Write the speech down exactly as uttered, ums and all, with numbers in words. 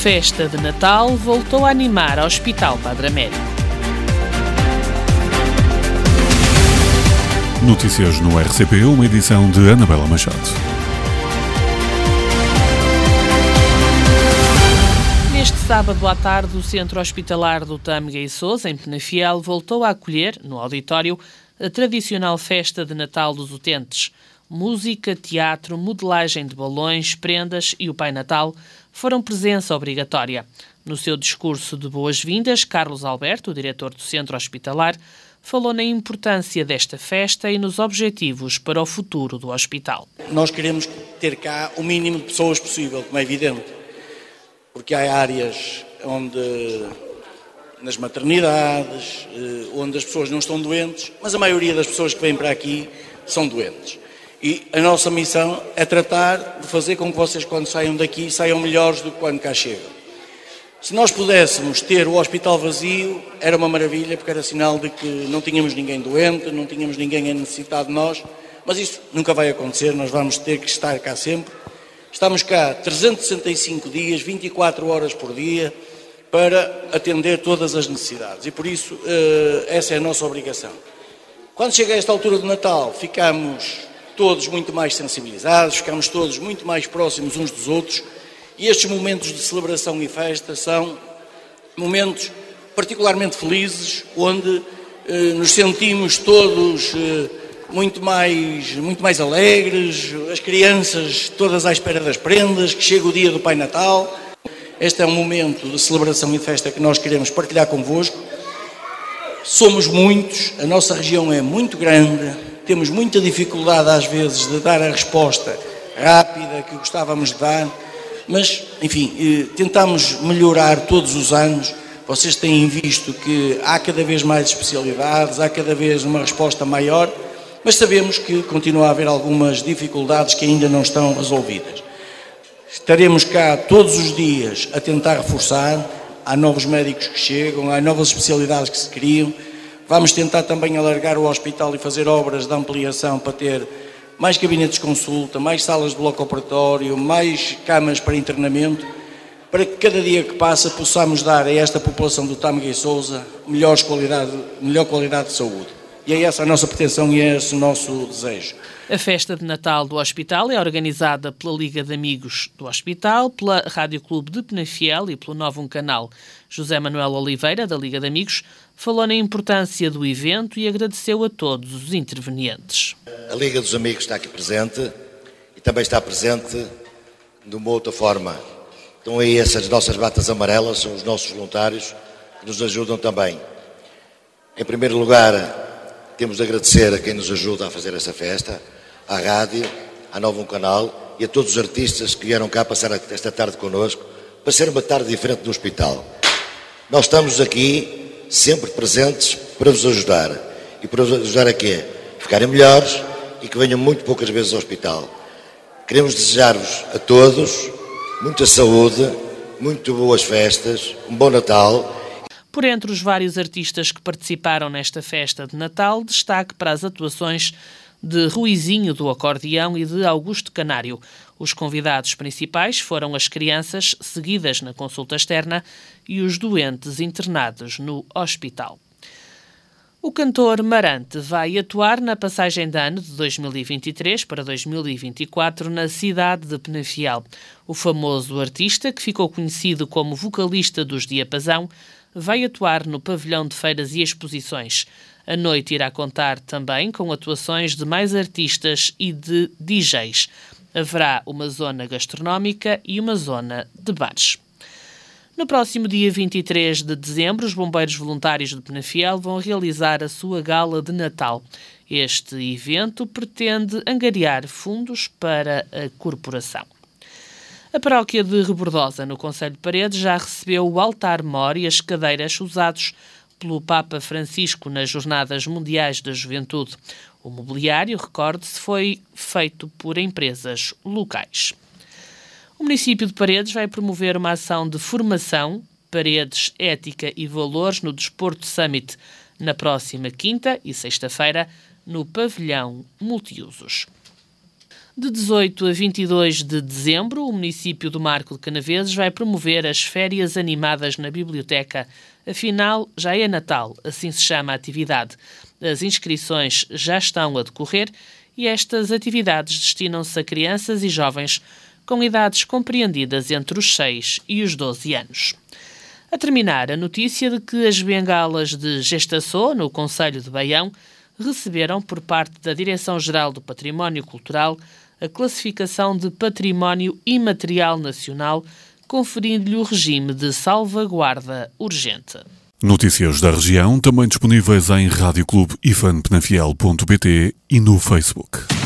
festa de Natal voltou a animar o Hospital Padre Américo. Notícias no R C P, uma edição de Anabela Machado. Neste sábado à tarde, o Centro Hospitalar do Tâmega e Sousa, em Penafiel, voltou a acolher, no auditório, a tradicional festa de Natal dos utentes. Música, teatro, modelagem de balões, prendas e o Pai Natal foram presença obrigatória. No seu discurso de boas-vindas, Carlos Alberto, o diretor do Centro Hospitalar, falou na importância desta festa e nos objetivos para o futuro do hospital. Nós queremos ter cá o mínimo de pessoas possível, como é evidente, porque há áreas onde, nas maternidades, onde as pessoas não estão doentes, mas a maioria das pessoas que vêm para aqui são doentes. E a nossa missão é tratar de fazer com que vocês, quando saiam daqui, saiam melhores do que quando cá chegam. Se nós pudéssemos ter o hospital vazio, era uma maravilha, porque era sinal de que não tínhamos ninguém doente, não tínhamos ninguém a necessitar de nós, mas isso nunca vai acontecer, nós vamos ter que estar cá sempre. Estamos cá trezentos e sessenta e cinco dias, vinte e quatro horas por dia, para atender todas as necessidades, e por isso essa é a nossa obrigação. Quando chega a esta altura do Natal, ficamos todos muito mais sensibilizados, ficamos todos muito mais próximos uns dos outros, e estes momentos de celebração e festa são momentos particularmente felizes, onde eh, nos sentimos todos eh, muito mais, muito mais alegres, as crianças todas à espera das prendas, que chega o dia do Pai Natal. Este é um momento de celebração e festa que nós queremos partilhar convosco. Somos muitos, a nossa região é muito grande, temos muita dificuldade às vezes de dar a resposta rápida que gostávamos de dar, mas, enfim, tentamos melhorar todos os anos. Vocês têm visto que há cada vez mais especialidades, há cada vez uma resposta maior, mas sabemos que continua a haver algumas dificuldades que ainda não estão resolvidas. Estaremos cá todos os dias a tentar reforçar, há novos médicos que chegam, há novas especialidades que se criam. Vamos tentar também alargar o hospital e fazer obras de ampliação para ter mais gabinetes de consulta, mais salas de bloco operatório, mais camas para internamento, para que cada dia que passa possamos dar a esta população do Tâmega e Sousa melhor qualidade, melhor qualidade de saúde. E é essa a nossa pretensão e é esse o nosso desejo. A festa de Natal do Hospital é organizada pela Liga de Amigos do Hospital, pela Rádio Clube de Penafiel e pelo Novo Canal. José Manuel Oliveira, da Liga de Amigos, falou na importância do evento e agradeceu a todos os intervenientes. A Liga dos Amigos está aqui presente e também está presente de uma outra forma. Então aí essas nossas batas amarelas são os nossos voluntários que nos ajudam também. Em primeiro lugar, temos de agradecer a quem nos ajuda a fazer essa festa, à rádio, à Novo Canal e a todos os artistas que vieram cá passar esta tarde connosco, para ser uma tarde diferente do hospital. Nós estamos aqui sempre presentes para vos ajudar. E para vos ajudar a quê? Ficarem melhores e que venham muito poucas vezes ao hospital. Queremos desejar-vos a todos muita saúde, muito boas festas, um bom Natal. Por entre os vários artistas que participaram nesta festa de Natal, destaque para as atuações de Ruizinho do acordeão e de Augusto Canário. Os convidados principais foram as crianças, seguidas na consulta externa, e os doentes internados no hospital. O cantor Marante vai atuar na passagem de ano de dois mil e vinte e três para dois mil e vinte e quatro na cidade de Penafiel. O famoso artista, que ficou conhecido como vocalista dos Diapasão, vai atuar no pavilhão de feiras e exposições. A noite irá contar também com atuações de mais artistas e de D Js. Haverá uma zona gastronómica e uma zona de bares. No próximo dia vinte e três de dezembro, os bombeiros voluntários de Penafiel vão realizar a sua gala de Natal. Este evento pretende angariar fundos para a corporação. A paróquia de Rebordosa, no concelho de Paredes, já recebeu o altar-mor e as cadeiras usados pelo Papa Francisco nas Jornadas Mundiais da Juventude. O mobiliário, recorde-se, foi feito por empresas locais. O município de Paredes vai promover uma ação de formação, Paredes, Ética e Valores no Desporto Summit, na próxima quinta e sexta-feira, no pavilhão multiusos. De dezoito a vinte e dois de dezembro, o município do Marco de Canaveses vai promover as férias animadas na biblioteca. Afinal, já é Natal, assim se chama a atividade. As inscrições já estão a decorrer e estas atividades destinam-se a crianças e jovens com idades compreendidas entre os seis e os doze anos. A terminar, a notícia de que as bengalas de Gestaçô, no concelho de Baião, receberam por parte da Direção-Geral do Património Cultural a classificação de Património Imaterial Nacional, conferindo-lhe o regime de salvaguarda urgente. Notícias da região, também disponíveis em rádio clube ifan penafiel ponto pt e no Facebook.